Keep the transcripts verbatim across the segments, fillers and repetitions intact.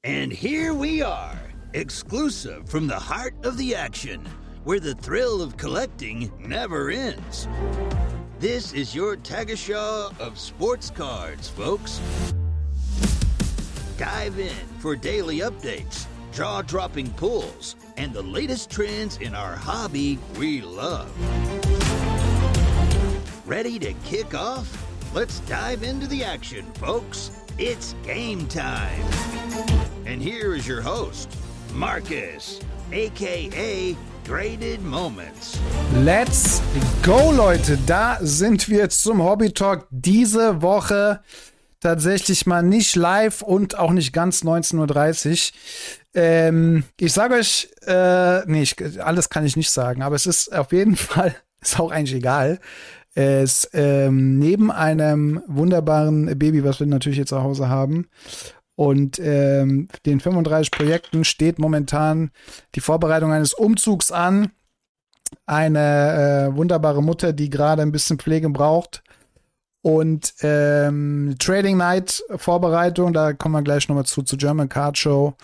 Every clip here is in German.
And here we are, exclusive from the heart of the action, where the thrill of collecting never ends. This is your Tagesschau of sports cards, folks. Dive in for daily updates, jaw-dropping pulls, and the latest trends in our hobby we love. Ready to kick off? Let's dive into the action, folks. It's game time. And here is your host, Marcus, aka Graded Moments. Let's go, Leute. Da sind wir zum Hobby Talk diese Woche tatsächlich mal nicht live und auch nicht ganz neunzehn Uhr dreißig. Ähm, ich sage euch, äh, nee, ich, alles kann ich nicht sagen, aber es ist auf jeden Fall, ist auch eigentlich egal. Es ähm, neben einem wunderbaren Baby, was wir natürlich hier zu Hause haben, und ähm, den fünfunddreißig Projekten steht momentan die Vorbereitung eines Umzugs an. Eine äh, wunderbare Mutter, die gerade ein bisschen Pflege braucht. Und ähm, Trading Night Vorbereitung, da kommen wir gleich nochmal zu, zu German Card Show.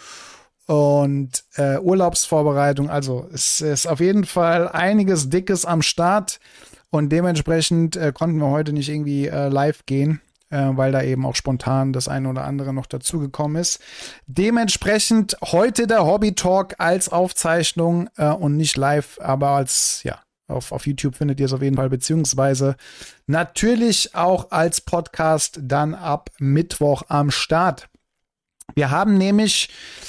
Und äh, Urlaubsvorbereitung, also es ist auf jeden Fall einiges Dickes am Start. Und dementsprechend äh, konnten wir heute nicht irgendwie äh, live gehen, äh, weil da eben auch spontan das eine oder andere noch dazugekommen ist. Dementsprechend heute der Hobby Talk als Aufzeichnung äh, und nicht live, aber als, ja, auf, auf YouTube findet ihr es auf jeden Fall, beziehungsweise natürlich auch als Podcast dann ab Mittwoch am Start. Wir haben nämlich,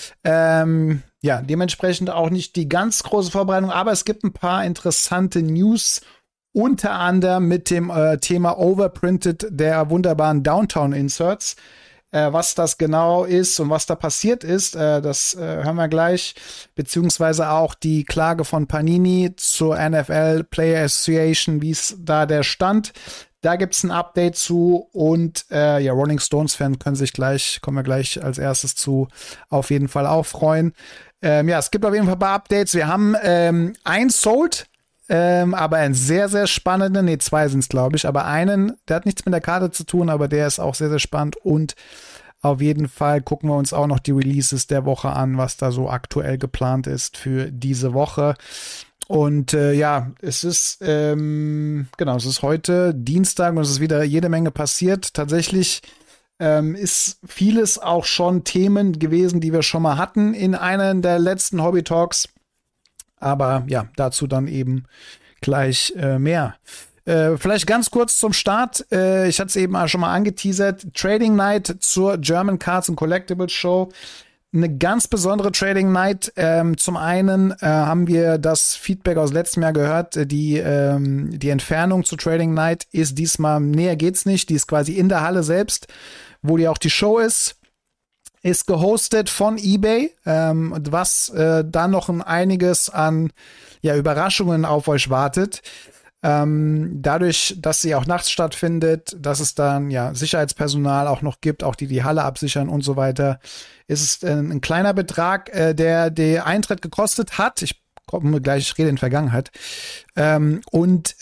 ähm, ja, dementsprechend auch nicht die ganz große Vorbereitung, aber es gibt ein paar interessante News, unter anderem mit dem äh, Thema Overprinted der wunderbaren Downtown-Inserts. Äh, was das genau ist und was da passiert ist, äh, das äh, hören wir gleich. Beziehungsweise auch die Klage von Panini zur N F L Player Association, wie ist da der Stand. Da gibt's ein Update zu und äh, ja, Rolling Stones-Fans können sich gleich, kommen wir gleich als erstes zu, auf jeden Fall auch freuen. Ähm, ja, es gibt auf jeden Fall ein paar Updates. Wir haben ähm, ein Sold, Ähm, aber einen sehr, sehr spannenden, nee, zwei sind es, glaube ich, aber einen, der hat nichts mit der Karte zu tun, aber der ist auch sehr, sehr spannend und auf jeden Fall gucken wir uns auch noch die Releases der Woche an, was da so aktuell geplant ist für diese Woche. Und äh, ja, es ist, ähm, genau, es ist heute Dienstag und es ist wieder jede Menge passiert. Tatsächlich ähm, ist vieles auch schon Themen gewesen, die wir schon mal hatten in einem der letzten Hobby Talks. Aber ja, dazu dann eben gleich äh, mehr. Äh, vielleicht ganz kurz zum Start. Äh, ich hatte es eben auch schon mal angeteasert. Trading Night zur German Cards and Collectibles Show. Eine ganz besondere Trading Night. Ähm, zum einen äh, haben wir das Feedback aus letztem Jahr gehört. Die, ähm, die Entfernung zur Trading Night ist diesmal, näher geht's nicht. Die ist quasi in der Halle selbst, wo die auch die Show ist. Ist gehostet von eBay, ähm, was äh, da noch ein einiges an ja, Überraschungen auf euch wartet. Ähm, dadurch, dass sie auch nachts stattfindet, dass es dann ja Sicherheitspersonal auch noch gibt, auch die die Halle absichern und so weiter, ist es äh, ein kleiner Betrag, äh, der der Eintritt gekostet hat. Ich komme gleich, ich rede in Vergangenheit. Ähm, und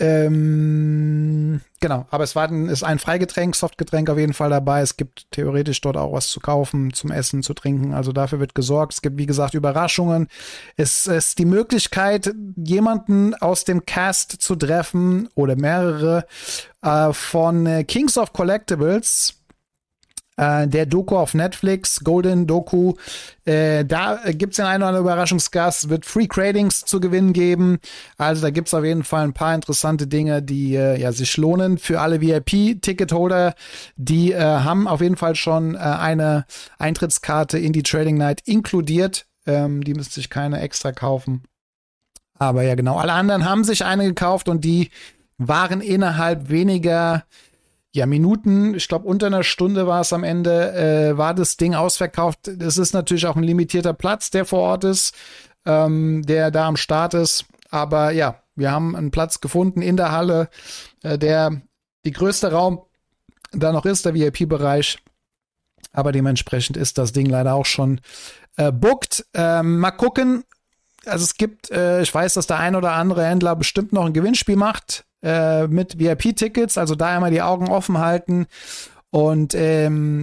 ähm, genau, aber es war ein, ist ein Freigetränk, Softgetränk auf jeden Fall dabei. Es gibt theoretisch dort auch was zu kaufen, zum Essen, zu trinken. Also dafür wird gesorgt. Es gibt, wie gesagt, Überraschungen. Es ist die Möglichkeit, jemanden aus dem Cast zu treffen oder mehrere äh, von äh, Kings of Collectibles. Der Doku auf Netflix, Golden Doku, äh, da gibt's den einen oder anderen Überraschungsgast, wird Free Cradings zu gewinnen geben. Also da gibt's auf jeden Fall ein paar interessante Dinge, die äh, ja sich lohnen für alle V I P-Ticketholder. Die äh, haben auf jeden Fall schon äh, eine Eintrittskarte in die Trading Night inkludiert. Ähm, die müsste sich keine extra kaufen. Aber ja genau, alle anderen haben sich eine gekauft und die waren innerhalb weniger Ja, Minuten, ich glaube unter einer Stunde war es am Ende, äh, war das Ding ausverkauft. Es ist natürlich auch ein limitierter Platz, der vor Ort ist, ähm, der da am Start ist. Aber ja, wir haben einen Platz gefunden in der Halle, äh, der die größte Raum da noch ist, der V I P-Bereich. Aber dementsprechend ist das Ding leider auch schon äh, booked. Ähm, mal gucken. Also es gibt, äh, ich weiß, dass der ein oder andere Händler bestimmt noch ein Gewinnspiel macht äh, mit V I P-Tickets. Also da einmal die Augen offen halten. Und ähm, ja,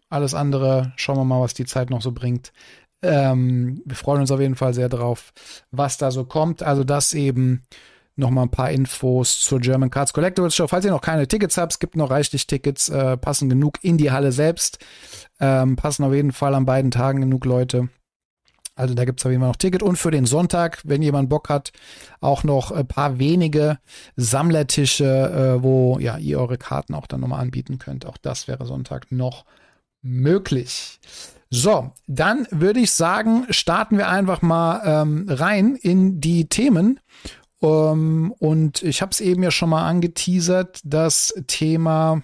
alles andere schauen wir mal, was die Zeit noch so bringt. Ähm, wir freuen uns auf jeden Fall sehr drauf, was da so kommt. Also das eben nochmal ein paar Infos zur German Cards Collectibles Show. Falls ihr noch keine Tickets habt, es gibt noch reichlich Tickets, äh, passen genug in die Halle selbst. Ähm, passen auf jeden Fall an beiden Tagen genug Leute. Also da gibt es auf jeden Fall noch Ticket. Und für den Sonntag, wenn jemand Bock hat, auch noch ein paar wenige Sammlertische, äh, wo ja ihr eure Karten auch dann nochmal anbieten könnt. Auch das wäre Sonntag noch möglich. So, dann würde ich sagen, starten wir einfach mal ähm, rein in die Themen. Um, und ich habe es eben ja schon mal angeteasert, das Thema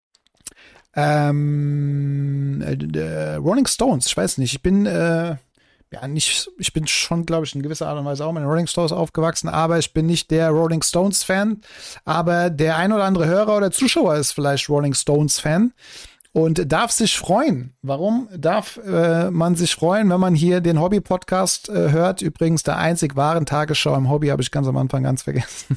ähm, äh, Rolling Stones. Ich weiß nicht, ich bin äh, ja nicht, ich bin schon, glaube ich, in gewisser Art und Weise auch mit den Rolling Stones aufgewachsen, aber ich bin nicht der Rolling Stones Fan. Aber der ein oder andere Hörer oder Zuschauer ist vielleicht Rolling Stones Fan. Und darf sich freuen. Warum darf äh, man sich freuen, wenn man hier den Hobby-Podcast äh, hört? Übrigens der einzig wahren Tagesschau im Hobby, habe ich ganz am Anfang ganz vergessen.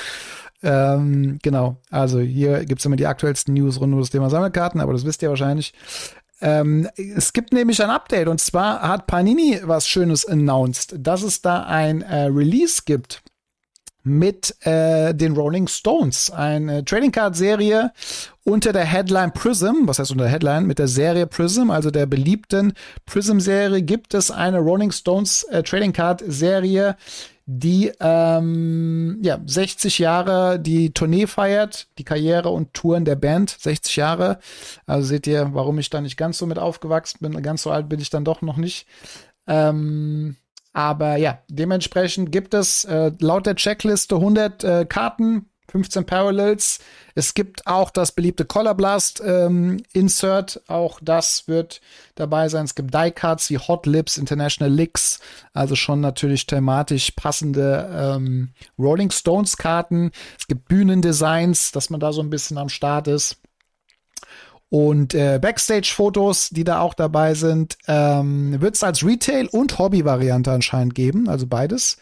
ähm, genau, also hier gibt's immer die aktuellsten News rund um das Thema Sammelkarten, aber das wisst ihr wahrscheinlich. Ähm, es gibt nämlich ein Update und zwar hat Panini was Schönes announced, dass es da ein äh, Release gibt mit äh, den Rolling Stones. Eine Trading Card Serie unter der Headline Prism. Was heißt unter der Headline? Mit der Serie Prism, also der beliebten Prism Serie, gibt es eine Rolling Stones äh, Trading Card Serie, die ähm, ja sechzig Jahre die Tournee feiert, die Karriere und Touren der Band. sechzig Jahre. Also seht ihr, warum ich da nicht ganz so mit aufgewachsen bin. Ganz so alt bin ich dann doch noch nicht. Ähm, Aber ja, dementsprechend gibt es äh, laut der Checkliste hundert äh, Karten, fünfzehn Parallels. Es gibt auch das beliebte Color Blast ähm, Insert. Auch das wird dabei sein. Es gibt Die-Cards wie Hot Lips, International Licks. Also schon natürlich thematisch passende ähm, Rolling Stones Karten. Es gibt Bühnendesigns, dass man da so ein bisschen am Start ist. Und äh, Backstage-Fotos, die da auch dabei sind, ähm, wird es als Retail- und Hobby-Variante anscheinend geben, also beides.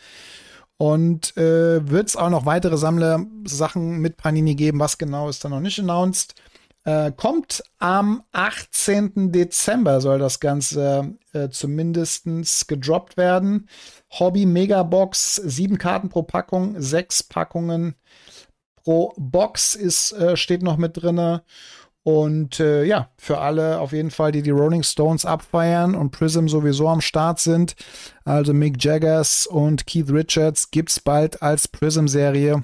Und äh, wird es auch noch weitere Sammler-Sachen mit Panini geben, was genau ist da noch nicht announced. Äh, kommt am achtzehnten Dezember soll das Ganze äh, zumindest gedroppt werden. Hobby-Megabox, sieben Karten pro Packung, sechs Packungen pro Box ist, äh, steht noch mit drinne. Und äh, ja, für alle auf jeden Fall, die die Rolling Stones abfeiern und Prism sowieso am Start sind, also Mick Jaggers und Keith Richards, gibt's bald als Prism-Serie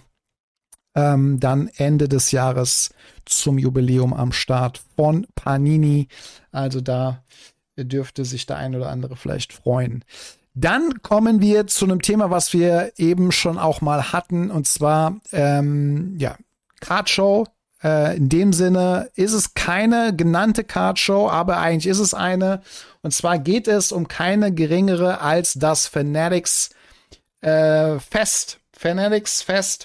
ähm, dann Ende des Jahres zum Jubiläum am Start von Panini. Also da dürfte sich der ein oder andere vielleicht freuen. Dann kommen wir zu einem Thema, was wir eben schon auch mal hatten, und zwar ähm, ja, Cardshow. Uh, in dem Sinne ist es keine genannte Cardshow, aber eigentlich ist es eine. Und zwar geht es um keine geringere als das Fanatics äh, Fest. Fanatics Fest,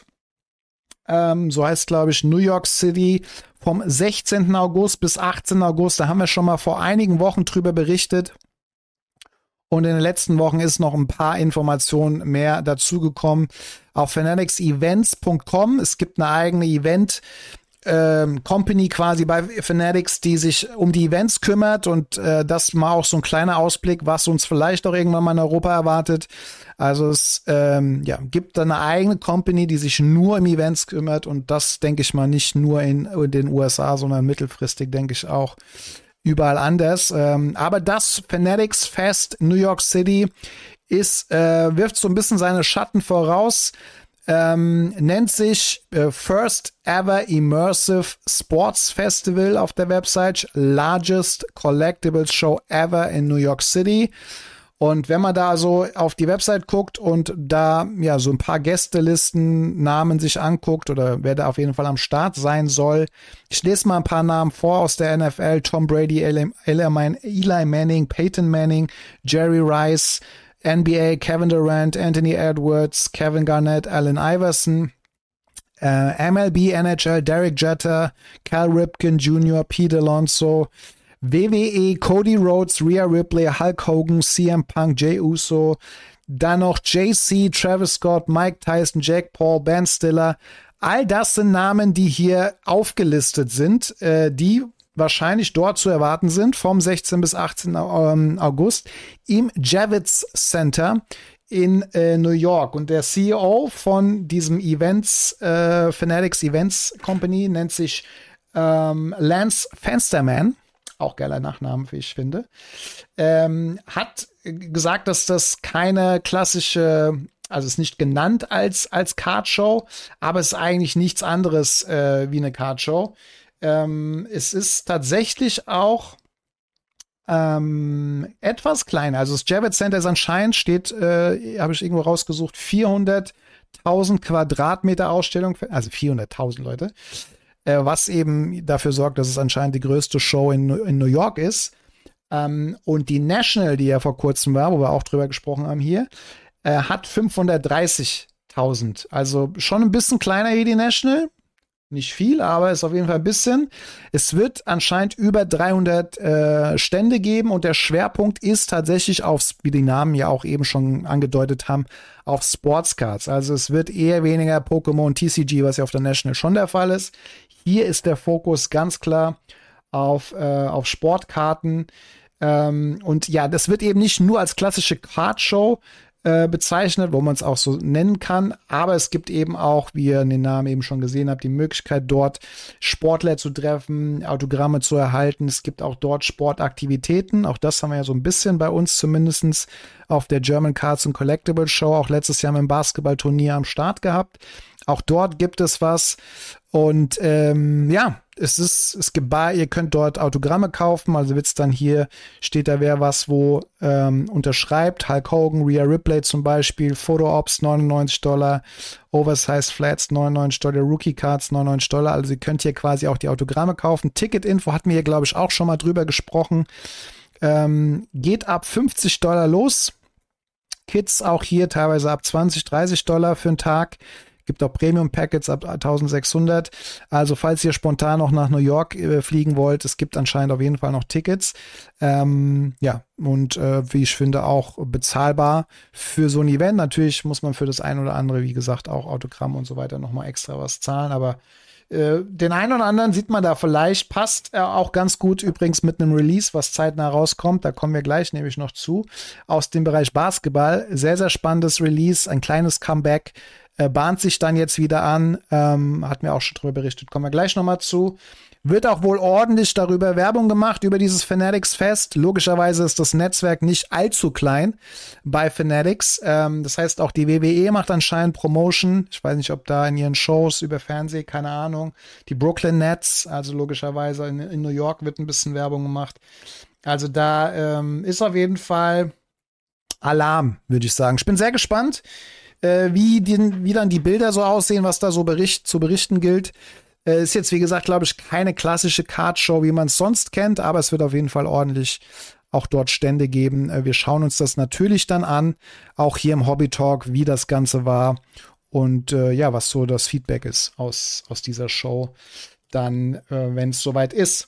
ähm, so heißt, glaube ich, New York City, vom sechzehnten August bis achtzehnten August. Da haben wir schon mal vor einigen Wochen drüber berichtet. Und in den letzten Wochen ist noch ein paar Informationen mehr dazugekommen. Auf fanatics events punkt com. Es gibt eine eigene Event- Ähm, Company quasi bei Fanatics, die sich um die Events kümmert, und äh, das mal auch so ein kleiner Ausblick, was uns vielleicht auch irgendwann mal in Europa erwartet. Also es ähm, ja, gibt da eine eigene Company, die sich nur um Events kümmert, und das denke ich mal nicht nur in, in den U S A, sondern mittelfristig denke ich auch überall anders. Ähm, aber das Fanatics Fest New York City ist, äh, wirft so ein bisschen seine Schatten voraus. Ähm, nennt sich äh, First Ever Immersive Sports Festival auf der Website, Largest Collectibles Show Ever in New York City. Und wenn man da so auf die Website guckt und da ja so ein paar Gästelisten, Namen sich anguckt, oder wer da auf jeden Fall am Start sein soll, ich lese mal ein paar Namen vor aus der N F L: Tom Brady, Eli, Eli Manning, Peyton Manning, Jerry Rice, N B A, Kevin Durant, Anthony Edwards, Kevin Garnett, Allen Iverson, äh, M L B, N H L, Derek Jeter, Cal Ripken Junior, Pete Alonso, W W E, Cody Rhodes, Rhea Ripley, Hulk Hogan, C M Punk, Jey Uso, dann noch J C, Travis Scott, Mike Tyson, Jake Paul, Ben Stiller. All das sind Namen, die hier aufgelistet sind, äh, die wahrscheinlich dort zu erwarten sind, vom sechzehnten bis achtzehnten August im Javits Center in äh, New York. Und der C E O von diesem Events, äh, Fanatics Events Company, nennt sich ähm, Lance Fensterman, auch geiler Nachname, wie ich finde, ähm, hat gesagt, dass das keine klassische, also ist nicht genannt als, als Cardshow, aber es ist eigentlich nichts anderes äh, wie eine Cardshow. Ähm, es ist tatsächlich auch ähm, etwas kleiner. Also das Javits Center ist anscheinend, steht, äh, habe ich irgendwo rausgesucht, vierhunderttausend Quadratmeter Ausstellung, also vierhunderttausend Leute, äh, was eben dafür sorgt, dass es anscheinend die größte Show in, in New York ist. Ähm, und die National, die ja vor kurzem war, wo wir auch drüber gesprochen haben hier, äh, hat fünfhundertdreißigtausend. Also schon ein bisschen kleiner hier die National. Nicht viel, aber ist auf jeden Fall ein bisschen. Es wird anscheinend über dreihundert äh, Stände geben und der Schwerpunkt ist tatsächlich auf, wie die Namen ja auch eben schon angedeutet haben, auf Sportscards. Also es wird eher weniger Pokémon T C G, was ja auf der National schon der Fall ist. Hier ist der Fokus ganz klar auf, äh, auf Sportkarten. Ähm, und ja, das wird eben nicht nur als klassische Cardshow äh, bezeichnet, wo man es auch so nennen kann, aber es gibt eben auch, wie ihr den Namen eben schon gesehen habt, die Möglichkeit, dort Sportler zu treffen, Autogramme zu erhalten. Es gibt auch dort Sportaktivitäten. Auch das haben wir ja so ein bisschen bei uns zumindest auf der German Cards and Collectibles Show auch letztes Jahr mit dem Basketballturnier am Start gehabt. Auch dort gibt es was. Und ähm, ja, es ist, es gibt, ihr könnt dort Autogramme kaufen. Also wird's dann hier, steht da wer was wo ähm, unterschreibt. Hulk Hogan, Rhea Ripley zum Beispiel, Photo Ops neunundneunzig Dollar, Oversized Flats neunundneunzig Dollar, Rookie Cards neunundneunzig Dollar. Also ihr könnt hier quasi auch die Autogramme kaufen. Ticket-Info hatten wir hier, glaube ich, auch schon mal drüber gesprochen. Ähm, geht ab fünfzig Dollar los. Kids auch hier teilweise ab zwanzig, dreißig Dollar für einen Tag. Gibt auch Premium-Packets ab eintausendsechshundert. Also falls ihr spontan noch nach New York äh, fliegen wollt, es gibt anscheinend auf jeden Fall noch Tickets. Ähm, ja, und äh, wie ich finde, auch bezahlbar für so ein Event. Natürlich muss man für das ein oder andere, wie gesagt, auch Autogramm und so weiter nochmal extra was zahlen. Aber äh, den einen oder anderen sieht man da vielleicht. Passt äh, auch ganz gut übrigens mit einem Release, was zeitnah rauskommt. Da kommen wir gleich nämlich noch zu. Aus dem Bereich Basketball. Sehr, sehr spannendes Release. Ein kleines Comeback. Äh, bahnt sich dann jetzt wieder an, ähm, hat mir auch schon drüber berichtet, kommen wir gleich nochmal zu. Wird auch wohl ordentlich darüber Werbung gemacht, über dieses Fanatics Fest. Logischerweise ist das Netzwerk nicht allzu klein bei Fanatics. Ähm, das heißt, auch die W W E macht anscheinend Promotion. Ich weiß nicht, ob da in ihren Shows über Fernsehen, keine Ahnung. Die Brooklyn Nets, also logischerweise in, in New York wird ein bisschen Werbung gemacht. Also da ähm, ist auf jeden Fall Alarm, würde ich sagen. Ich bin sehr gespannt, Wie, die, wie dann die Bilder so aussehen, was da so bericht, zu berichten gilt. Äh, ist jetzt, wie gesagt, glaube ich, keine klassische Cardshow, wie man es sonst kennt, aber es wird auf jeden Fall ordentlich auch dort Stände geben. Äh, wir schauen uns das natürlich dann an, auch hier im Hobby Talk, wie das Ganze war und äh, ja, was so das Feedback ist aus, aus dieser Show, dann, äh, wenn es soweit ist.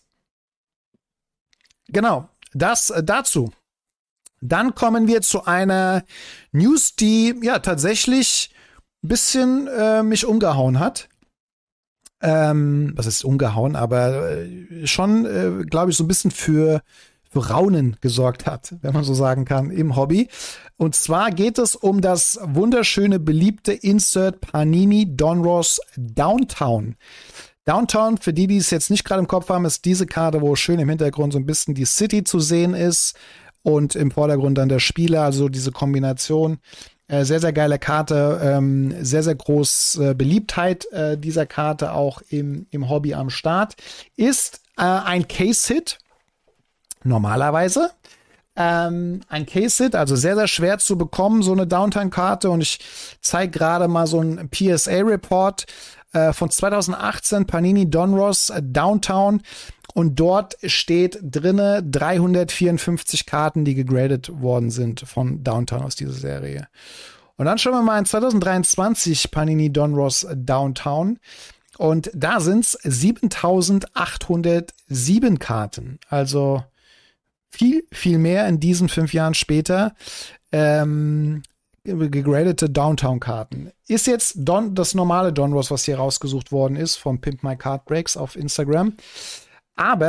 Genau, das äh, dazu. Dann kommen wir zu einer News, die ja tatsächlich ein bisschen äh, mich umgehauen hat. Ähm, was ist umgehauen, aber äh, schon, äh, glaube ich, so ein bisschen für, für Raunen gesorgt hat, wenn man so sagen kann, im Hobby. Und zwar geht es um das wunderschöne, beliebte Insert Panini Donruss Downtown. Downtown, für die, die es jetzt nicht gerade im Kopf haben, ist diese Karte, wo schön im Hintergrund so ein bisschen die City zu sehen ist. Und im Vordergrund dann der Spieler, also diese Kombination. Äh, sehr, sehr geile Karte, ähm, sehr, sehr groß äh, Beliebtheit äh, dieser Karte auch im, im Hobby am Start. Ist äh, ein Case-Hit, normalerweise. Ähm, ein Case-Hit, also sehr, sehr schwer zu bekommen, so eine Downtown-Karte. Und ich zeige gerade mal so einen P S A-Report äh, von zweitausendachtzehn, Panini Donruss äh, Downtown. Und dort steht drinne dreihundertvierundfünfzig Karten, die gegradet worden sind von Downtown aus dieser Serie. Und dann schauen wir mal in zweitausenddreiundzwanzig Panini Donruss Downtown. Und da sind es siebentausendachthundertsieben Karten. Also viel, viel mehr in diesen fünf Jahren später. Ähm, gegradete Downtown-Karten. Ist jetzt Don, das normale Donruss, was hier rausgesucht worden ist, vom Pimp My Card Breaks auf Instagram. Aber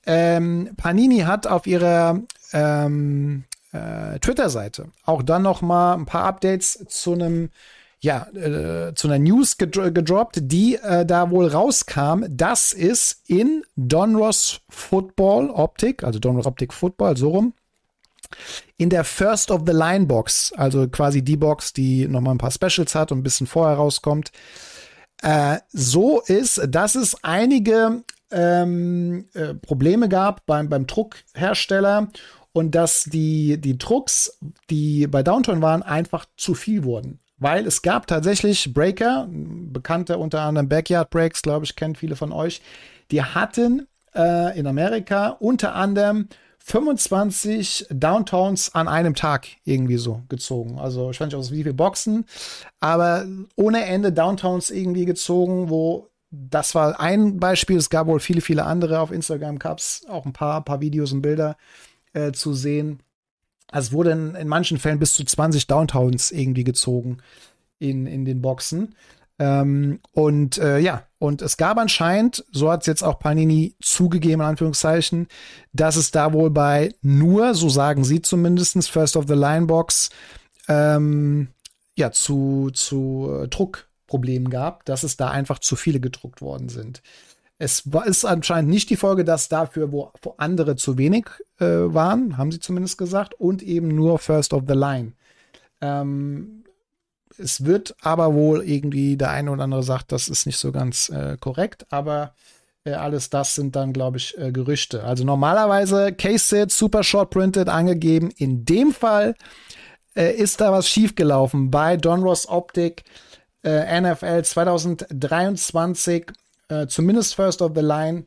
ähm, Panini hat auf ihrer ähm, äh, Twitter-Seite auch dann noch mal ein paar Updates zu einem ja, äh, zu einer News gedro- gedroppt, die äh, da wohl rauskam, dass es in Donruss Football Optik, also Donruss Optik Football, so rum, in der First of the Line Box, also quasi die Box, die noch mal ein paar Specials hat und ein bisschen vorher rauskommt, äh, so ist, dass es einige ähm, äh, Probleme gab beim, beim Druckhersteller und dass die, die Drucks, die bei Downtown waren, einfach zu viel wurden. Weil es gab tatsächlich Breaker, bekannte unter anderem Backyard Breaks, glaube ich, kennt viele von euch, die hatten äh, in Amerika unter anderem fünfundzwanzig Downtowns an einem Tag irgendwie so gezogen. Also ich weiß nicht aus wie viele Boxen, aber ohne Ende Downtowns irgendwie gezogen, wo das war ein Beispiel. Es gab wohl viele, viele andere. Auf Instagram gab es auch ein paar, paar Videos und Bilder äh, zu sehen. Also es wurde in, in manchen Fällen bis zu zwanzig Downtowns irgendwie gezogen in, in den Boxen. Ähm, und äh, ja, und es gab anscheinend, so hat es jetzt auch Panini zugegeben, in Anführungszeichen, dass es da wohl bei nur, so sagen sie zumindest, First of the Line Box, ähm, ja, zu, zu äh, Druckproblemen gab, dass es da einfach zu viele gedruckt worden sind. Es war, ist anscheinend nicht die Folge, dass dafür, wo, wo andere zu wenig äh, waren, haben sie zumindest gesagt, und eben nur First of the Line. Ähm, es wird aber wohl irgendwie, der eine oder andere sagt, das ist nicht so ganz äh, korrekt, aber äh, alles das sind dann, glaube ich, äh, Gerüchte. Also normalerweise Case-Sit, Super Short Printed angegeben. In dem Fall äh, ist da was schiefgelaufen bei Donruss Optik äh, N F L zwanzig dreiundzwanzig. Uh, zumindest First of the Line.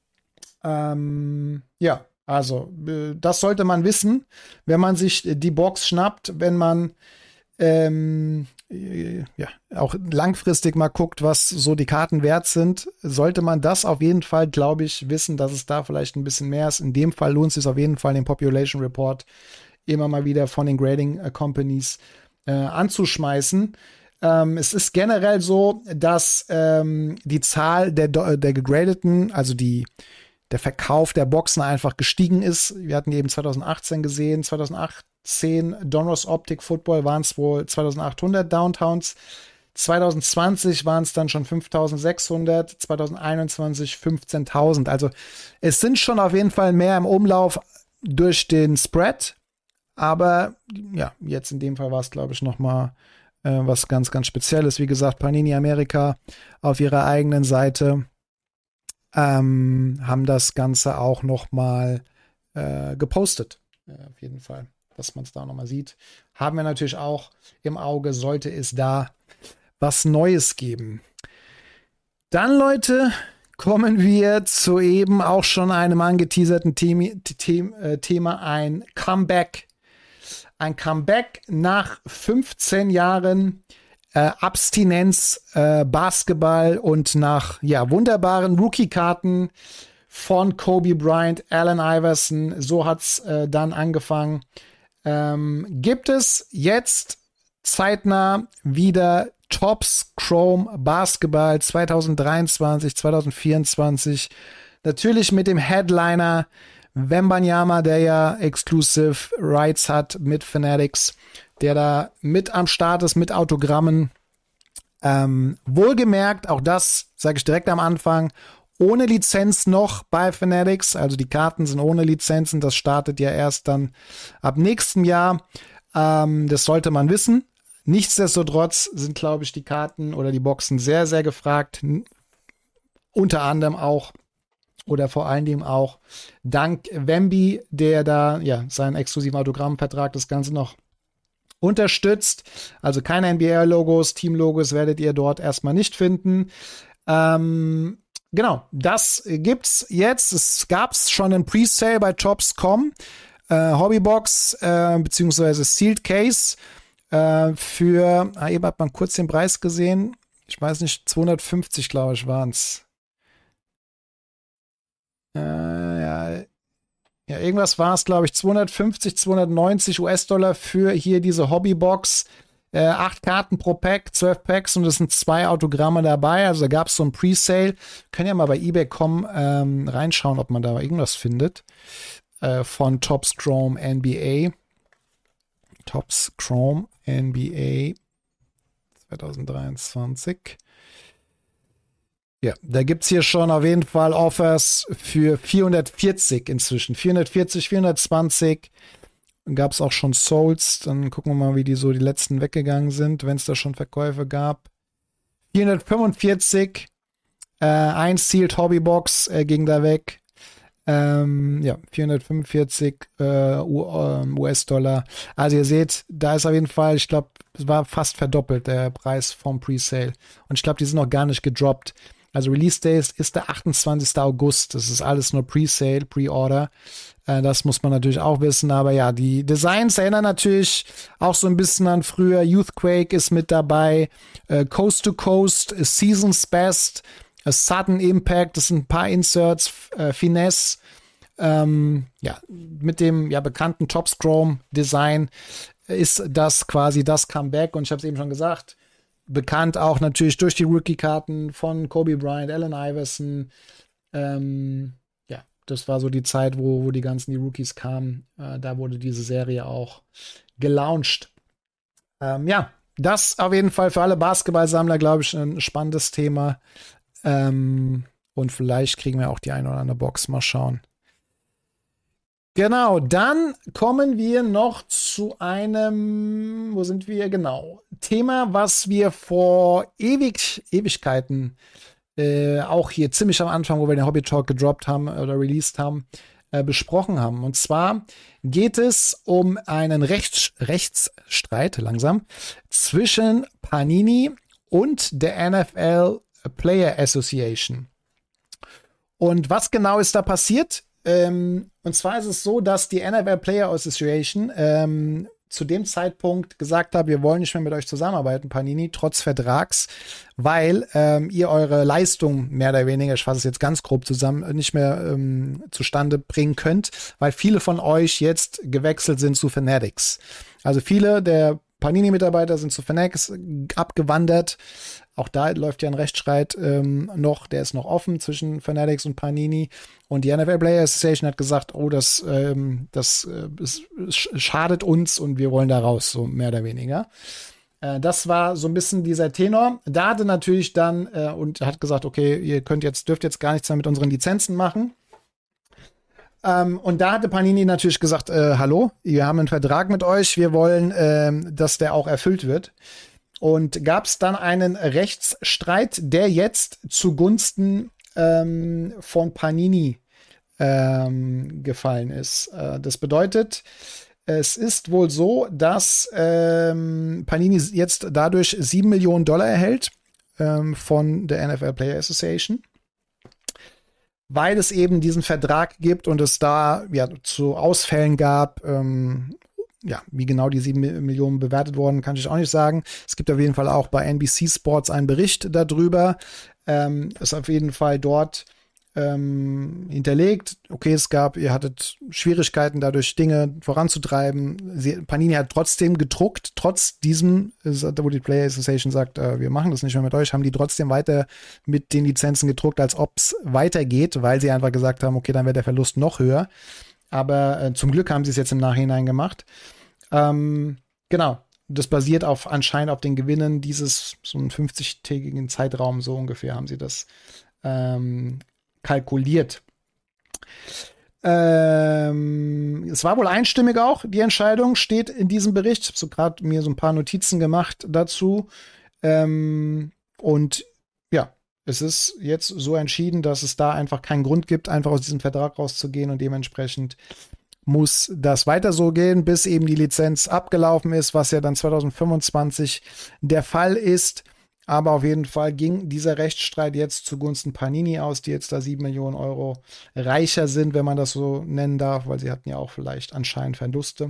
Ähm, ja, also äh, das sollte man wissen, wenn man sich die Box schnappt, wenn man ähm, äh, ja, auch langfristig mal guckt, was so die Karten wert sind, sollte man das auf jeden Fall, glaube ich, wissen, dass es da vielleicht ein bisschen mehr ist. In dem Fall lohnt es sich auf jeden Fall, den Population Report immer mal wieder von den Grading äh, Companies äh, anzuschmeißen. Ähm, es ist generell so, dass ähm, die Zahl der, der gegradeten, also die, der Verkauf der Boxen einfach gestiegen ist. Wir hatten die eben zwanzig achtzehn gesehen. zwanzig achtzehn Donruss Optik Football waren es wohl zweitausendachthundert Downtowns. zwanzig zwanzig waren es dann schon fünftausendsechshundert. zwanzig einundzwanzig fünfzehntausend. Also es sind schon auf jeden Fall mehr im Umlauf durch den Spread. Aber ja, jetzt in dem Fall war es, glaube ich, noch mal was ganz, ganz Spezielles. Wie gesagt, Panini Amerika auf ihrer eigenen Seite ähm, haben das Ganze auch noch mal äh, gepostet. Äh, auf jeden Fall, dass man es da noch mal sieht. Haben wir natürlich auch im Auge, sollte es da was Neues geben. Dann, Leute, kommen wir zu eben auch schon einem angeteaserten Thema, Thema ein Comeback. Ein Comeback nach fünfzehn Jahren äh, Abstinenz, äh, Basketball und nach ja wunderbaren Rookie-Karten von Kobe Bryant, Allen Iverson. So hat's äh, dann angefangen. Ähm, gibt es jetzt zeitnah wieder Topps Chrome Basketball zwanzig dreiundzwanzig, zwanzig vierundzwanzig. Natürlich mit dem Headliner Wembanyama, der ja Exclusive Rights hat mit Fanatics, der da mit am Start ist, mit Autogrammen. Ähm, wohlgemerkt, auch das sage ich direkt am Anfang, ohne Lizenz noch bei Fanatics. Also die Karten sind ohne Lizenzen. Das startet ja erst dann ab nächstem Jahr. Ähm, das sollte man wissen. Nichtsdestotrotz sind, glaube ich, die Karten oder die Boxen sehr, sehr gefragt. N- unter anderem auch oder vor allen Dingen auch dank Wemby, der da ja seinen exklusiven Autogrammvertrag das Ganze noch unterstützt. Also keine N B A-Logos, Team-Logos werdet ihr dort erstmal nicht finden. Ähm, genau, das gibt's jetzt. Es gab's schon einen Presale bei Topps Punkt com, äh, Hobbybox äh, beziehungsweise Sealed Case äh, für, ah, eben hat man kurz den Preis gesehen. Ich weiß nicht, zweihundertfünfzig, glaube ich, waren's. Äh, ja, ja, irgendwas war es, glaube ich, zweihundertfünfzig, zweihundertneunzig U S-Dollar für hier diese Hobbybox. Äh, acht Karten pro Pack, zwölf Packs und es sind zwei Autogramme dabei. Also da gab es so ein Presale. Können ja mal bei eBay Punkt com ähm, reinschauen, ob man da irgendwas findet. Äh, von Topps Chrome N B A. Topps Chrome N B A zwanzig dreiundzwanzig. Ja, da gibt es hier schon auf jeden Fall Offers für vierhundertvierzig inzwischen. vierhundertvierzig, vierhundertzwanzig. Dann gab es auch schon Souls. Dann gucken wir mal, wie die so die letzten weggegangen sind, wenn es da schon Verkäufe gab. vierhundertfünfundvierzig. Äh, ein Sealed Hobbybox äh, ging da weg. Ähm, ja, vierhundertfünfundvierzig äh, U S-Dollar. Also ihr seht, da ist auf jeden Fall, ich glaube, es war fast verdoppelt, der Preis vom Presale. Und ich glaube, die sind noch gar nicht gedroppt. Also Release Day ist, ist der achtundzwanzigster August. Das ist alles nur Presale, Pre-Order. Äh, das muss man natürlich auch wissen. Aber ja, die Designs erinnern natürlich auch so ein bisschen an früher. Youthquake ist mit dabei. Äh, Coast to Coast, Seasons Best, A Sudden Impact. Das sind ein paar Inserts. Äh, Finesse. Ähm, ja, mit dem ja bekannten Topps Chrome Design ist das quasi das Comeback. Und ich habe es eben schon gesagt, bekannt auch natürlich durch die Rookie-Karten von Kobe Bryant, Allen Iverson. Ähm, ja, das war so die Zeit, wo, wo die ganzen die Rookies kamen. Äh, da wurde diese Serie auch gelauncht. Ähm, ja, das auf jeden Fall für alle Basketballsammler, glaube ich, ein spannendes Thema. Ähm, und vielleicht kriegen wir auch die eine oder andere Box. Mal schauen. Genau, dann kommen wir noch zu einem, wo sind wir? Genau, Thema, was wir vor ewig, Ewigkeiten äh, auch hier ziemlich am Anfang, wo wir den Hobby Talk gedroppt haben oder released haben, äh, besprochen haben. Und zwar geht es um einen Rechts, Rechtsstreit, langsam, zwischen Panini und der N F L Player Association. Und was genau ist da passiert? Ähm, und zwar ist es so, dass die N F L Player Association ähm, zu dem Zeitpunkt gesagt hat, wir wollen nicht mehr mit euch zusammenarbeiten, Panini, trotz Vertrags, weil ähm, ihr eure Leistung mehr oder weniger, ich fasse es jetzt ganz grob zusammen, nicht mehr ähm, zustande bringen könnt, weil viele von euch jetzt gewechselt sind zu Fanatics. Also viele der Panini-Mitarbeiter sind zu Fanatics abgewandert. Auch da läuft ja ein Rechtsstreit ähm, noch, der ist noch offen zwischen Fanatics und Panini. Und die N F L Player Association hat gesagt, oh, das, ähm, das äh, es, es schadet uns und wir wollen da raus, so mehr oder weniger. Äh, das war so ein bisschen dieser Tenor. Da hatte natürlich dann äh, und hat gesagt, okay, ihr könnt jetzt, dürft jetzt gar nichts mehr mit unseren Lizenzen machen. Ähm, und da hatte Panini natürlich gesagt, äh, hallo, wir haben einen Vertrag mit euch, wir wollen, ähm, dass der auch erfüllt wird. Und gab es dann einen Rechtsstreit, der jetzt zugunsten ähm, von Panini ähm, gefallen ist. Äh, das bedeutet, es ist wohl so, dass ähm, Panini jetzt dadurch sieben Millionen Dollar erhält ähm, von der N F L Player Association, weil es eben diesen Vertrag gibt und es da ja zu Ausfällen gab. Ähm, Ja, wie genau die sieben Millionen bewertet wurden, kann ich auch nicht sagen. Es gibt auf jeden Fall auch bei N B C Sports einen Bericht darüber. Ähm, ist auf jeden Fall dort ähm, hinterlegt. Okay, es gab, ihr hattet Schwierigkeiten dadurch, Dinge voranzutreiben. Sie, Panini hat trotzdem gedruckt, trotz diesem, wo die Player Association sagt, äh, wir machen das nicht mehr mit euch, haben die trotzdem weiter mit den Lizenzen gedruckt, als ob es weitergeht, weil sie einfach gesagt haben, okay, dann wäre der Verlust noch höher. Aber äh, zum Glück haben sie es jetzt im Nachhinein gemacht. Ähm, genau, das basiert auf anscheinend auf den Gewinnen dieses so einen fünfzig-tägigen Zeitraum, so ungefähr haben sie das ähm, kalkuliert. Ähm, es war wohl einstimmig auch, die Entscheidung steht in diesem Bericht. Ich habe so gerade mir so ein paar Notizen gemacht dazu. Ähm, und ja, es ist jetzt so entschieden, dass es da einfach keinen Grund gibt, einfach aus diesem Vertrag rauszugehen und dementsprechend muss das weiter so gehen, bis eben die Lizenz abgelaufen ist, was ja dann zwanzig fünfundzwanzig der Fall ist. Aber auf jeden Fall ging dieser Rechtsstreit jetzt zugunsten Panini aus, die jetzt da sieben Millionen Euro reicher sind, wenn man das so nennen darf, weil sie hatten ja auch vielleicht anscheinend Verluste.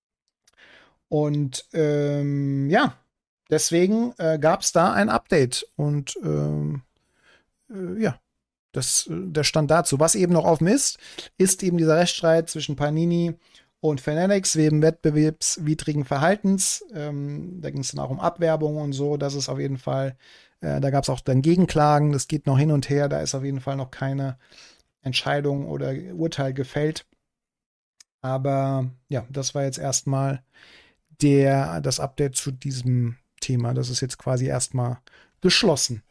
Und ähm, ja, deswegen äh, gab es da ein Update und ähm, ja, das, der Stand dazu. Was eben noch offen ist, ist eben dieser Rechtsstreit zwischen Panini und Fanatics wegen wettbewerbswidrigen Verhaltens. Ähm, da ging es dann auch um Abwerbung und so. Das ist auf jeden Fall, äh, da gab es auch dann Gegenklagen. Das geht noch hin und her. Da ist auf jeden Fall noch keine Entscheidung oder Urteil gefällt. Aber ja, das war jetzt erstmal der, das Update zu diesem Thema. Das ist jetzt quasi erstmal geschlossen.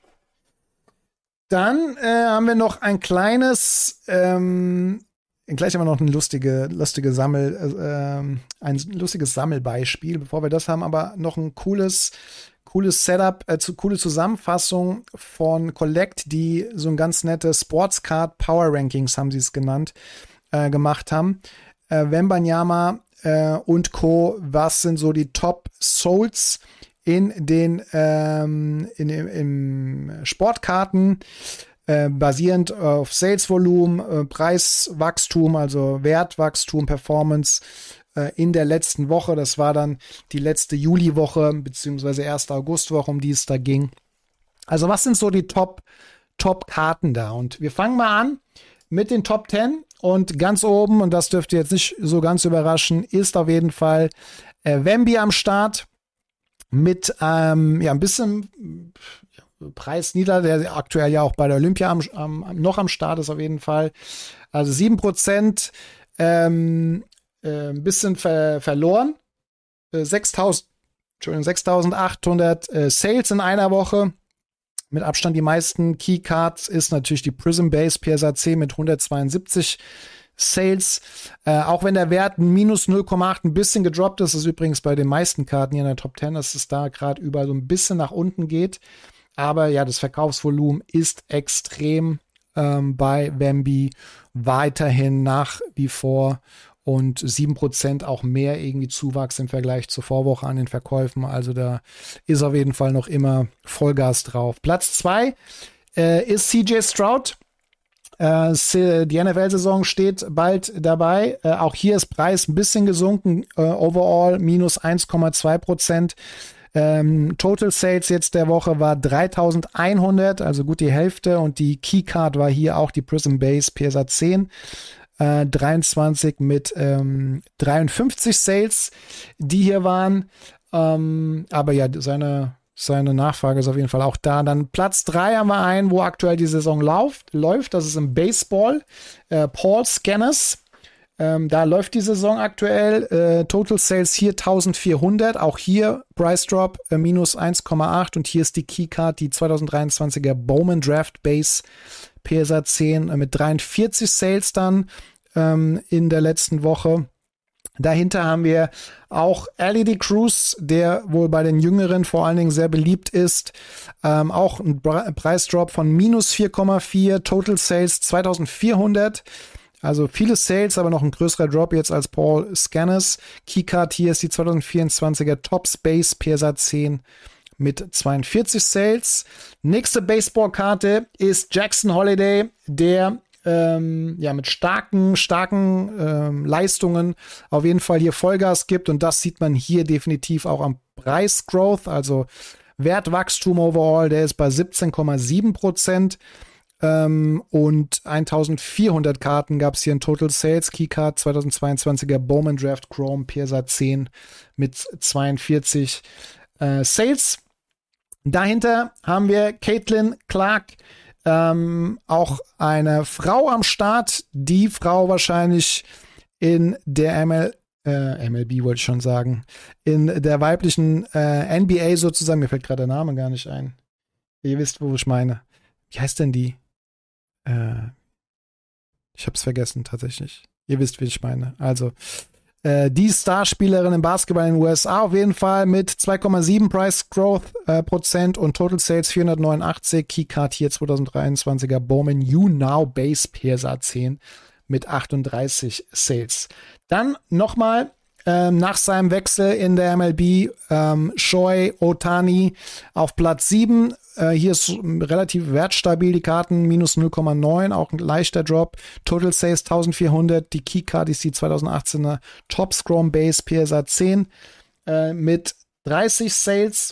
Dann äh, haben wir noch ein kleines, ähm, gleich haben wir noch eine lustige, lustige Sammel, äh, ein lustiges Sammelbeispiel. Bevor wir das haben, aber noch ein cooles, cooles Setup, äh, zu, coole Zusammenfassung von Collect, die so ein ganz nette Sportscard Power Rankings, haben sie es genannt, äh, gemacht haben. Äh, Wembanyama äh, und Co. Was sind so die Top Souls in den ähm, in, in, in Sportkarten, äh, basierend auf Salesvolumen, äh, Preiswachstum, also Wertwachstum, Performance äh, in der letzten Woche. Das war dann die letzte Juliwoche beziehungsweise erste Augustwoche, um die es da ging. Also was sind so die Top Top Karten da? Und wir fangen mal an mit den Top zehn. Und ganz oben, und das dürfte jetzt nicht so ganz überraschen, ist auf jeden Fall äh, Wemby am Start mit ähm, ja ein bisschen Preis nieder, der aktuell ja auch bei der Olympia am, am, noch am Start ist auf jeden Fall. Also sieben Prozent, ähm, äh, ein bisschen ver verloren. Äh, sechstausend, Entschuldigung, sechstausendachthundert äh, Sales in einer Woche. Mit Abstand die meisten Keycards ist natürlich die Prism Base P S A zehn mit hundertzweiundsiebzig Sales. Äh, auch wenn der Wert minus null Komma acht ein bisschen gedroppt ist, ist übrigens bei den meisten Karten hier in der Top zehn, dass es da gerade überall so ein bisschen nach unten geht. Aber ja, das Verkaufsvolumen ist extrem ähm, bei Wemby weiterhin nach wie vor. Und sieben Prozent auch mehr irgendwie Zuwachs im Vergleich zur Vorwoche an den Verkäufen. Also da ist auf jeden Fall noch immer Vollgas drauf. Platz zwei äh, ist C J Stroud. Äh, die N F L-Saison steht bald dabei. Äh, auch hier ist Preis ein bisschen gesunken. Äh, overall minus eins Komma zwei Prozent. Ähm, Total Sales jetzt der Woche war dreitausendeinhundert, also gut die Hälfte. Und die Keycard war hier auch die Prism Base P S A zehn. Äh, dreiundzwanzig mit ähm, dreiundfünfzig Sales, die hier waren. Ähm, aber ja, seine, seine Nachfrage ist auf jeden Fall auch da. Dann Platz drei haben wir einen, wo aktuell die Saison läuft. läuft. Das ist im Baseball. Äh, Paul Scanners. Ähm, da läuft die Saison aktuell. Äh, Total Sales hier eintausendvierhundert. Auch hier Price Drop äh, minus eins Komma acht. Und hier ist die Keycard, die zweitausenddreiundzwanziger Bowman Draft Base P S A zehn mit dreiundvierzig Sales dann ähm, in der letzten Woche. Dahinter haben wir auch L E D Cruz, der wohl bei den Jüngeren vor allen Dingen sehr beliebt ist. Ähm, auch ein Pre- Preisdrop von minus vier Komma vier, Total Sales zweitausendvierhundert. Also viele Sales, aber noch ein größerer Drop jetzt als Paul Scanners. Keycard hier ist die zweitausendvierundzwanziger Top Space P S A zehn mit zweiundvierzig Sales. Nächste Baseballkarte ist Jackson Holiday, der ähm, ja mit starken, starken ähm, Leistungen auf jeden Fall hier Vollgas gibt. Und das sieht man hier definitiv auch am Preisgrowth, also Wertwachstum overall, der ist bei siebzehn Komma sieben Prozent. Ähm, und eintausendvierhundert Karten gab es hier in Total Sales. Keycard zweitausendzweiundzwanziger Bowman Draft Chrome P S A zehn mit zweiundvierzig äh, Sales. Dahinter haben wir Caitlin Clark, ähm, auch eine Frau am Start. Die Frau wahrscheinlich in der M L, äh, M L B wollte ich schon sagen, in der weiblichen äh, N B A sozusagen. Mir fällt gerade der Name gar nicht ein. Ihr wisst, wo ich meine. Wie heißt denn die? Äh, ich hab's vergessen tatsächlich. Ihr wisst, wie ich meine. Also Äh, die Starspielerin im Basketball in den U S A auf jeden Fall mit zwei Komma sieben Price Growth äh, Prozent und Total Sales vierhundertneunundachtzig. Keycard hier zweitausenddreiundzwanziger Bowman You Now Base P S A zehn mit achtunddreißig Sales. Dann nochmal ähm, nach seinem Wechsel in der M L B ähm, Shohei Ohtani auf Platz sieben. Äh, hier ist relativ wertstabil die Karten, minus null Komma neun, auch ein leichter Drop. Total Sales eintausendvierhundert. Die Keycard ist die zweitausendachtzehner Top Scrum Base P S A zehn äh, mit dreißig Sales.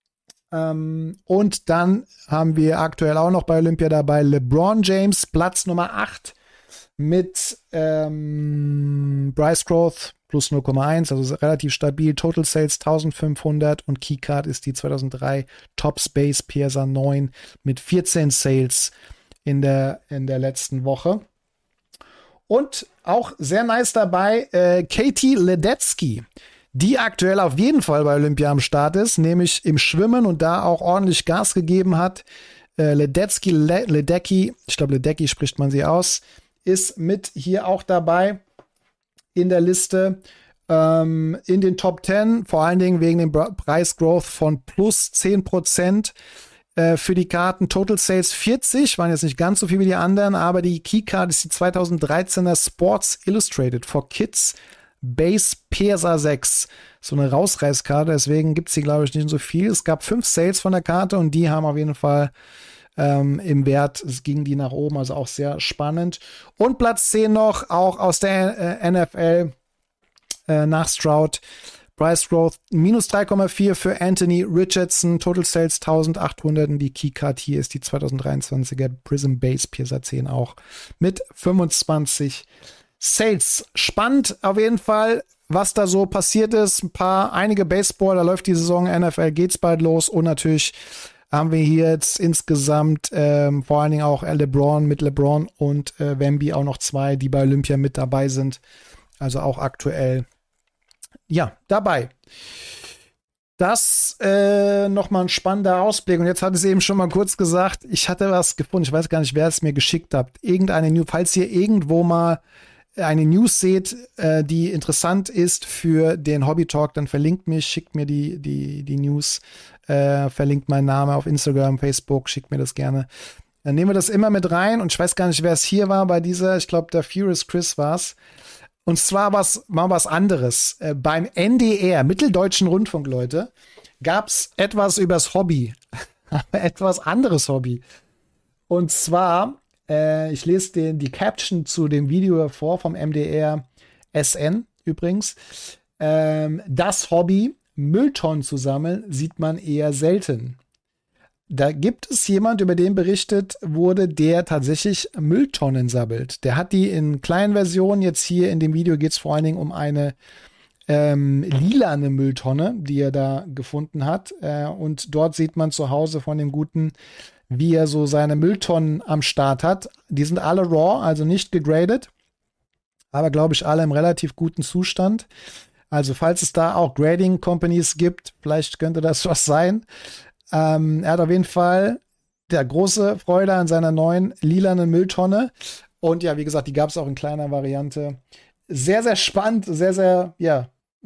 Ähm, und dann haben wir aktuell auch noch bei Olympia dabei LeBron James, Platz Nummer acht mit ähm, Price Growth plus null Komma eins, also relativ stabil. Total Sales eintausendfünfhundert und Keycard ist die zweitausenddrei Top Space P S A neun mit vierzehn Sales in der, in der letzten Woche. Und auch sehr nice dabei, äh, Katie Ledecky, die aktuell auf jeden Fall bei Olympia am Start ist, nämlich im Schwimmen und da auch ordentlich Gas gegeben hat. Äh, Ledecky, Le- Ledecky, ich glaube Ledecky spricht man sie aus, ist mit hier auch dabei in der Liste, ähm, in den Top zehn, vor allen Dingen wegen dem Preisgrowth von plus zehn Prozent äh, für die Karten. Total Sales vierzig, waren jetzt nicht ganz so viel wie die anderen, aber die Keycard ist die zweitausenddreizehner Sports Illustrated for Kids Base P S A sechs. So eine Rausreißkarte, deswegen gibt es die, glaube ich, nicht so viel. Es gab fünf Sales von der Karte und die haben auf jeden Fall ähm, im Wert, es ging die nach oben, also auch sehr spannend. Und Platz zehn noch, auch aus der äh, N F L äh, nach Stroud. Price Growth minus drei Komma vier für Anthony Richardson, Total Sales eintausendachthundert und die Keycard hier ist die zweitausenddreiundzwanziger Prism Base P S A zehn auch mit fünfundzwanzig Sales. Spannend auf jeden Fall, was da so passiert ist. Ein paar, einige Baseball, da läuft die Saison, N F L geht's bald los und natürlich haben wir hier jetzt insgesamt ähm, vor allen Dingen auch LeBron mit LeBron und äh, Wemby auch noch zwei, die bei Olympia mit dabei sind. Also auch aktuell, ja, dabei. Das äh, nochmal ein spannender Ausblick. Und jetzt hatte ich es eben schon mal kurz gesagt, ich hatte was gefunden, ich weiß gar nicht, wer es mir geschickt hat. Irgendeine News, falls ihr irgendwo mal eine News seht, äh, die interessant ist für den Hobby Talk, dann verlinkt mich, schickt mir die, die, die News, äh, verlinkt meinen Namen auf Instagram, Facebook, schickt mir das gerne. Dann nehmen wir das immer mit rein und ich weiß gar nicht, wer es hier war bei dieser, ich glaube, der Furious Chris war es. Und zwar was, mal was anderes. Äh, beim N D R, Mitteldeutschen Rundfunk, Leute, gab es etwas übers Hobby. etwas anderes Hobby. Und zwar ich lese den, die Caption zu dem Video vor vom M D R S N übrigens. Ähm, das Hobby, Mülltonnen zu sammeln, sieht man eher selten. Da gibt es jemand, über den berichtet wurde, der tatsächlich Mülltonnen sammelt. Der hat die in kleinen Versionen. Jetzt hier in dem Video geht es vor allen Dingen um eine ähm, lilane Mülltonne, die er da gefunden hat. Äh, und dort sieht man zu Hause von dem Guten, wie er so seine Mülltonnen am Start hat. Die sind alle raw, also nicht gegradet, aber glaube ich alle im relativ guten Zustand. Also falls es da auch Grading Companies gibt, vielleicht könnte das was sein. Ähm, er hat auf jeden Fall der große Freude an seiner neuen lilanen Mülltonne. Und ja, wie gesagt, die gab es auch in kleiner Variante. Sehr, sehr spannend, sehr, sehr, ja,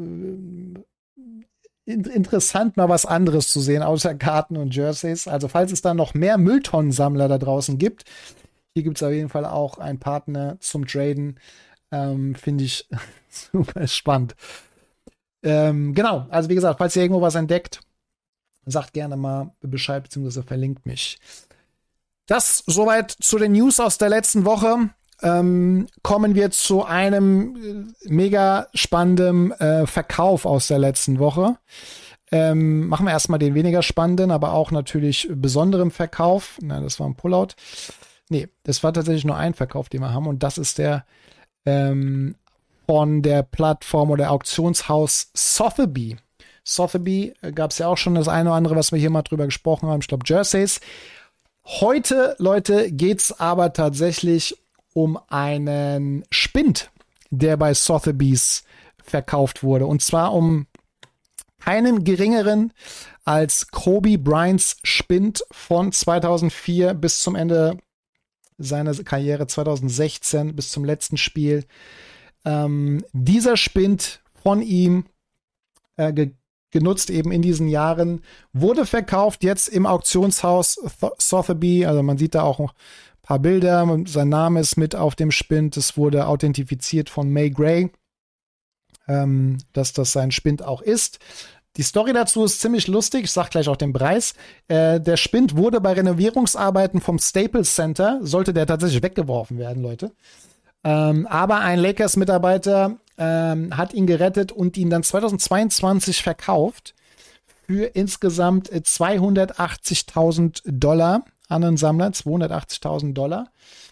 interessant, mal was anderes zu sehen, außer Karten und Jerseys. Also falls es da noch mehr Mülltonnensammler da draußen gibt, hier gibt es auf jeden Fall auch einen Partner zum Traden. Ähm, Finde ich super spannend. Ähm, genau, also wie gesagt, falls ihr irgendwo was entdeckt, sagt gerne mal Bescheid, beziehungsweise verlinkt mich. Das soweit zu den News aus der letzten Woche. Ähm, kommen wir zu einem äh, mega spannenden äh, Verkauf aus der letzten Woche. Ähm, machen wir erstmal den weniger spannenden, aber auch natürlich besonderen Verkauf. Na, das war ein Pullout. Nee, das war tatsächlich nur ein Verkauf, den wir haben. Und das ist der ähm, von der Plattform oder Auktionshaus Sotheby. Sotheby äh, gab es ja auch schon das eine oder andere, was wir hier mal drüber gesprochen haben. Ich glaube, Jerseys. Heute, Leute, geht's aber tatsächlich um einen Spind, der bei Sotheby's verkauft wurde. Und zwar um keinen geringeren als Kobe Bryants Spind von zweitausendvier bis zum Ende seiner Karriere zweitausendsechzehn, bis zum letzten Spiel. Ähm, dieser Spind von ihm äh, ge- genutzt eben in diesen Jahren, wurde verkauft jetzt im Auktionshaus Sotheby. Also man sieht da auch ein paar Bilder. Sein Name ist mit auf dem Spind. Es wurde authentifiziert von May Gray, ähm, dass das sein Spind auch ist. Die Story dazu ist ziemlich lustig. Ich sag gleich auch den Preis. Äh, der Spind wurde bei Renovierungsarbeiten vom Staples Center, sollte der tatsächlich weggeworfen werden, Leute. Ähm, aber ein Lakers-Mitarbeiter ähm, hat ihn gerettet und ihn dann zweitausendzweiundzwanzig verkauft für insgesamt zweihundertachtzigtausend Dollar an einen Sammler, zweihundertachtzigtausend Dollar.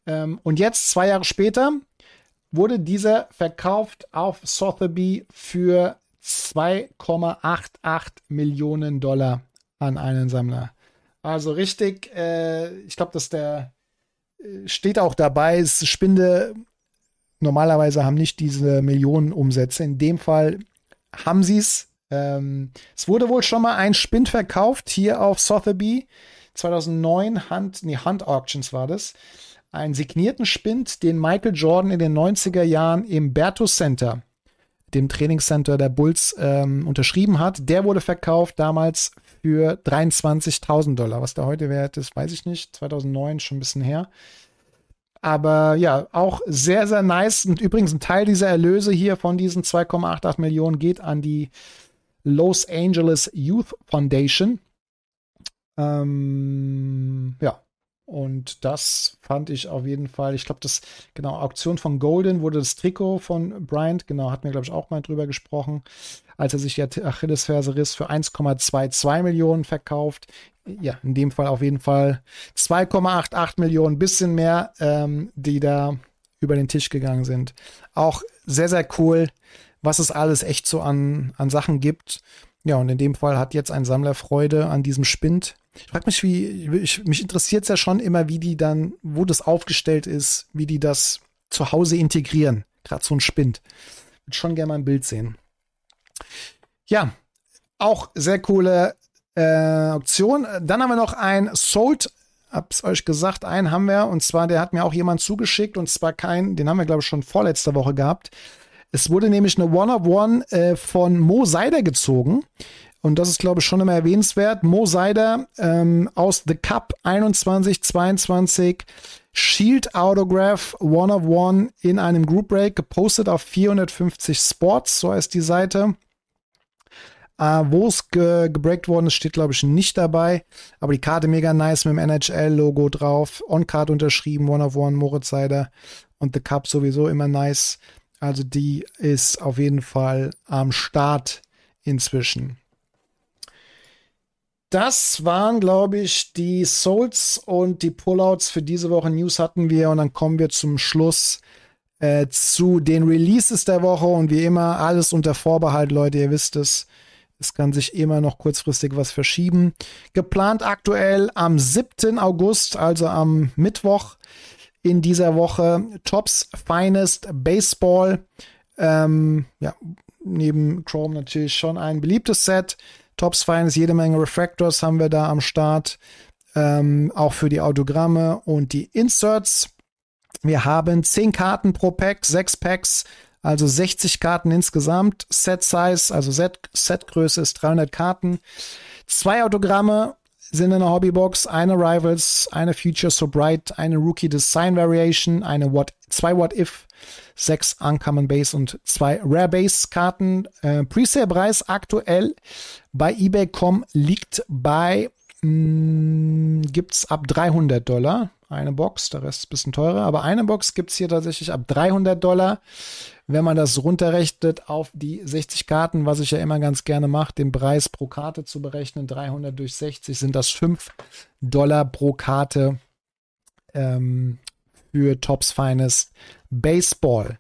Ähm, und jetzt, zwei Jahre später, wurde dieser verkauft auf Sotheby für zwei Komma achtundachtzig Millionen Dollar an einen Sammler. Also richtig, äh, ich glaube, dass der äh, steht auch dabei, es Spinde normalerweise haben nicht diese Millionenumsätze. In dem Fall haben sie es. Ähm, es wurde wohl schon mal ein Spind verkauft hier auf Sotheby. zweitausendneun, Hunt, nee, Hunt Auctions war das. Einen signierten Spind, den Michael Jordan in den neunziger Jahren im Berto Center, dem Trainingscenter der Bulls, ähm, unterschrieben hat. Der wurde verkauft damals für dreiundzwanzigtausend Dollar. Was der heute wert ist, weiß ich nicht. zweitausendneun, schon ein bisschen her. Aber ja, auch sehr, sehr nice. Und übrigens ein Teil dieser Erlöse hier von diesen zwei Komma achtundachtzig Millionen geht an die Los Angeles Youth Foundation. Ähm, ja. Und das fand ich auf jeden Fall, ich glaube, das, genau, Auktion von Golden wurde das Trikot von Bryant, genau, hatten wir, glaube ich, auch mal drüber gesprochen, als er sich die Achillesferse riss, für eins Komma zweiundzwanzig Millionen verkauft. Ja, in dem Fall auf jeden Fall zwei Komma achtundachtzig Millionen, bisschen mehr, ähm, die da über den Tisch gegangen sind. Auch sehr, sehr cool, was es alles echt so an, an Sachen gibt. Ja, und in dem Fall hat jetzt ein Sammler Freude an diesem Spind. Ich frage mich, wie, ich, mich interessiert es ja schon immer, wie die dann, wo das aufgestellt ist, wie die das zu Hause integrieren. Gerade so ein Spind. Ich würde schon gerne mal ein Bild sehen. Ja, auch sehr coole äh, Auktion. Dann haben wir noch ein Sold, hab's euch gesagt, einen haben wir, und zwar, der hat mir auch jemand zugeschickt, und zwar kein, den haben wir, glaube ich, schon vorletzte Woche gehabt. Es wurde nämlich eine One-of-One äh, von Mo Seider gezogen. Und das ist, glaube ich, schon immer erwähnenswert. Mo Seider ähm, aus The Cup einundzwanzig zweiundzwanzig Shield Autograph One-of-One in einem Group Break, gepostet auf vierhundertfünfzig Sports, so heißt die Seite. Äh, wo es ge gebreakt worden ist, steht, glaube ich, nicht dabei. Aber die Karte mega nice mit dem N H L-Logo drauf. On-Card unterschrieben, One-of-One, Moritz Seider. Und The Cup sowieso immer nice. Also die ist auf jeden Fall am Start inzwischen. Das waren, glaube ich, die Solds und die Pullouts für diese Woche. News hatten wir, und dann kommen wir zum Schluss äh, zu den Releases der Woche, und wie immer alles unter Vorbehalt, Leute, ihr wisst es. Es kann sich immer noch kurzfristig was verschieben. Geplant aktuell am siebten August, also am Mittwoch in dieser Woche, Topps Finest Baseball. Ähm, ja, neben Chrome natürlich schon ein beliebtes Set. Topps Finest, jede Menge Refractors haben wir da am Start. Ähm, auch für die Autogramme und die Inserts. Wir haben zehn Karten pro Pack, sechs Packs, also sechzig Karten insgesamt. Set Size, also Set, Setgröße ist dreihundert Karten. Zwei Autogramme sind in der Hobbybox, eine Rivals, eine Future So Bright, eine Rookie Design Variation, eine What, zwei What If, sechs Uncommon Base und zwei Rare Base Karten. Äh, Presale-Preis aktuell bei eBay Punkt com liegt bei, mh, gibt's ab dreihundert Dollar. Eine Box, der Rest ist ein bisschen teurer, aber eine Box gibt's hier tatsächlich ab dreihundert Dollar. Wenn man das runterrechnet auf die sechzig Karten, was ich ja immer ganz gerne mache, den Preis pro Karte zu berechnen, dreihundert durch sechzig, sind das fünf Dollar pro Karte ähm, für Topps Finest Baseball.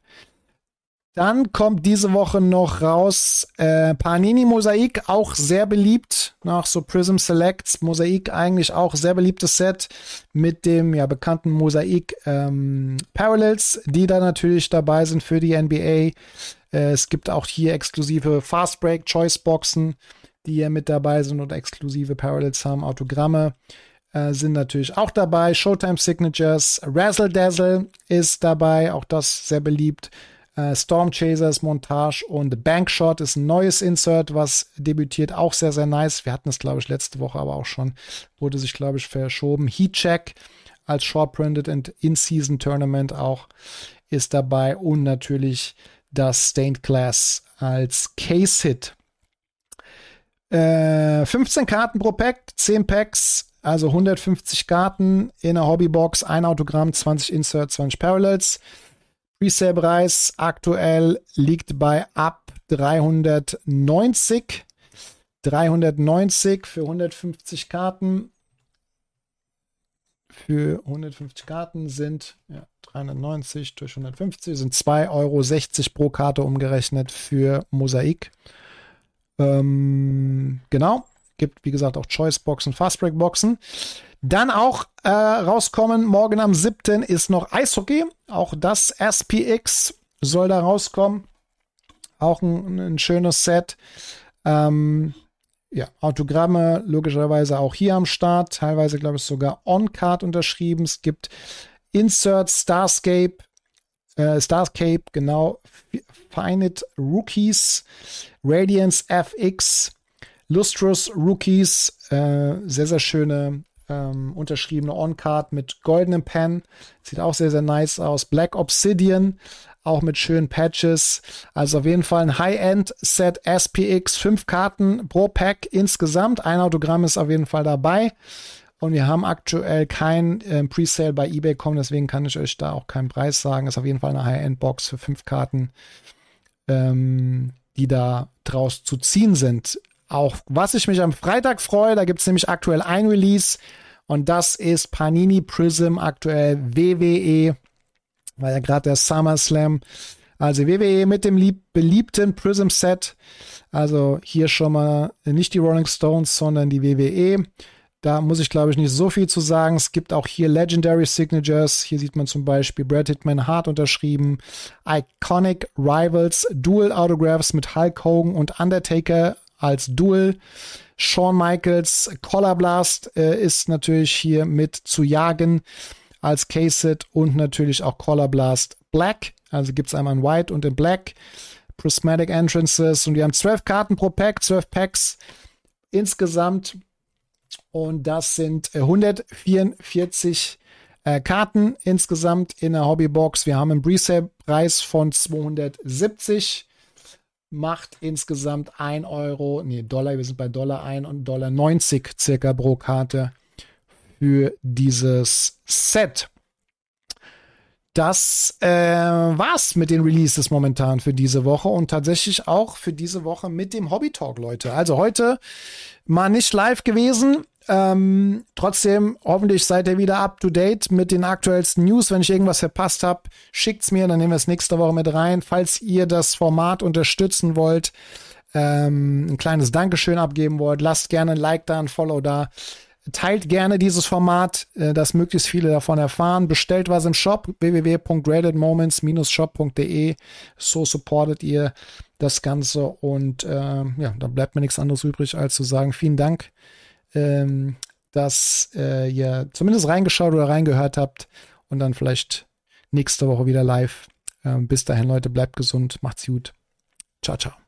Dann kommt diese Woche noch raus äh, Panini Mosaik, auch sehr beliebt, nach so Prism Selects. Mosaik eigentlich auch sehr beliebtes Set mit dem ja bekannten Mosaik ähm, Parallels, die da natürlich dabei sind für die N B A. Äh, es gibt auch hier exklusive Fast Break Choice Boxen, die hier mit dabei sind und exklusive Parallels haben. Autogramme äh, sind natürlich auch dabei. Showtime Signatures, Razzle Dazzle ist dabei, auch das sehr beliebt. Uh, Storm Chasers Montage und Bankshot ist ein neues Insert, was debütiert, auch sehr, sehr nice. Wir hatten es, glaube ich, letzte Woche aber auch schon, wurde sich, glaube ich, verschoben. Heat Check als Short Printed and In-Season Tournament auch ist dabei, und natürlich das Stained Glass als Case-Hit. Äh, fünfzehn Karten pro Pack, zehn Packs, also hundertfünfzig Karten in einer Hobbybox, ein Autogramm, zwanzig Inserts, zwanzig Parallels. Resale-Preis aktuell liegt bei ab dreihundertneunzig. dreihundertneunzig für hundertfünfzig Karten. für hundertfünfzig Karten sind ja, dreihundertneunzig durch hundertfünfzig sind zwei Euro sechzig pro Karte umgerechnet für Mosaik. Ähm, genau. Gibt, wie gesagt, auch Choice-Boxen, Fast-Break-Boxen. Dann auch äh, rauskommen, morgen am siebten ist noch Eishockey. Auch das S P X soll da rauskommen. Auch ein, ein schönes Set. Ähm, ja, Autogramme logischerweise auch hier am Start. Teilweise, glaube ich, sogar On-Card unterschrieben. Es gibt Insert Starscape, äh, Starscape, genau. Finite Rookies, Radiance F X, Lustrous Rookies, äh, sehr, sehr schöne ähm, unterschriebene On-Card mit goldenem Pen. Sieht auch sehr, sehr nice aus. Black Obsidian, auch mit schönen Patches. Also auf jeden Fall ein High-End-Set S P X, fünf Karten pro Pack insgesamt. Ein Autogramm ist auf jeden Fall dabei. Und wir haben aktuell kein äh, Presale bei eBay kommen, deswegen kann ich euch da auch keinen Preis sagen. Ist auf jeden Fall eine High-End-Box für fünf Karten, ähm, die da draus zu ziehen sind. Auch was ich mich am Freitag freue, da gibt es nämlich aktuell ein Release und das ist Panini Prism, aktuell W W E, weil ja gerade der SummerSlam, also W W E mit dem lieb- beliebten Prism Set, also hier schon mal nicht die Rolling Stones, sondern die W W E. Da muss ich, glaube ich, nicht so viel zu sagen. Es gibt auch hier Legendary Signatures. Hier sieht man zum Beispiel Bret Hitman Hart unterschrieben. Iconic Rivals, Dual Autographs mit Hulk Hogan und Undertaker als Dual. Shawn Michaels Collar Blast äh, ist natürlich hier mit zu jagen als Case-It und natürlich auch Collar Blast Black. Also gibt es einmal in White und in Black. Prismatic Entrances und wir haben zwölf Karten pro Pack, zwölf Packs insgesamt. Und das sind äh, hundertvierundvierzig äh, Karten insgesamt in der Hobbybox. Wir haben einen Presale-Preis von zweihundertsiebzig. Macht insgesamt ein Euro, nee, Dollar, wir sind bei Dollar ein und Dollar neunzig circa pro Karte für dieses Set. Das äh, war's mit den Releases momentan für diese Woche und tatsächlich auch für diese Woche mit dem Hobby Talk, Leute. Also heute mal nicht live gewesen. Ähm, trotzdem, hoffentlich seid ihr wieder up to date mit den aktuellsten News. Wenn ich irgendwas verpasst habe, schickt's mir, dann nehmen wir es nächste Woche mit rein. Falls ihr das Format unterstützen wollt, ähm, ein kleines Dankeschön abgeben wollt, lasst gerne ein Like da, ein Follow da. Teilt gerne dieses Format, äh, dass möglichst viele davon erfahren. Bestellt was im Shop, w w w punkt graded moments dash shop punkt d e. So supportet ihr das Ganze und äh, ja, da bleibt mir nichts anderes übrig, als zu sagen, vielen Dank, ähm, dass äh, ihr zumindest reingeschaut oder reingehört habt und dann vielleicht nächste Woche wieder live. Ähm, bis dahin, Leute, bleibt gesund, macht's gut. Ciao, ciao.